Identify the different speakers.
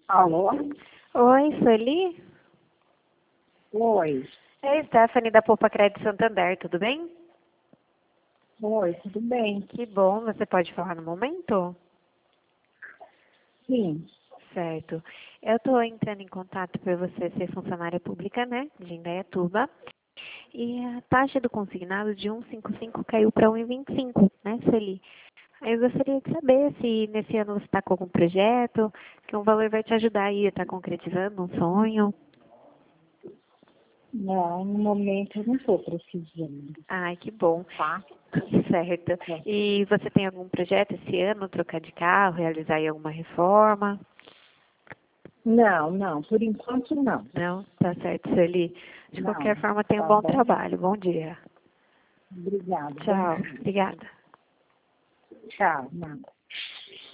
Speaker 1: Alô?
Speaker 2: Oi, Sueli?
Speaker 1: Oi.
Speaker 2: É Stephanie da Poupa Crédito Santander, tudo bem?
Speaker 1: Oi, tudo bem?
Speaker 2: Que bom, você pode falar no momento?
Speaker 1: Sim.
Speaker 2: Certo. Eu estou entrando em contato por você ser funcionária pública, né, de Indaiatuba. E a taxa do consignado de 1,55 caiu para 1,25, né, Sueli? Aí eu gostaria de saber se nesse ano você está com algum projeto, que um valor vai te ajudar aí a estar concretizando um sonho.
Speaker 1: Não, no momento eu não estou precisando,
Speaker 2: Ai, que bom.
Speaker 1: tá?
Speaker 2: Certo.
Speaker 1: É.
Speaker 2: E você tem algum projeto esse ano, trocar de carro, realizar aí alguma reforma?
Speaker 1: Não, por enquanto não.
Speaker 2: Não? Tá certo, Sueli. De
Speaker 1: Não,
Speaker 2: qualquer forma, tenha um
Speaker 1: tá
Speaker 2: bom
Speaker 1: bom?
Speaker 2: trabalho. Bom dia.
Speaker 1: Obrigada, bom
Speaker 2: Tchau.
Speaker 1: dia.
Speaker 2: Obrigada.
Speaker 1: Tchau, nada.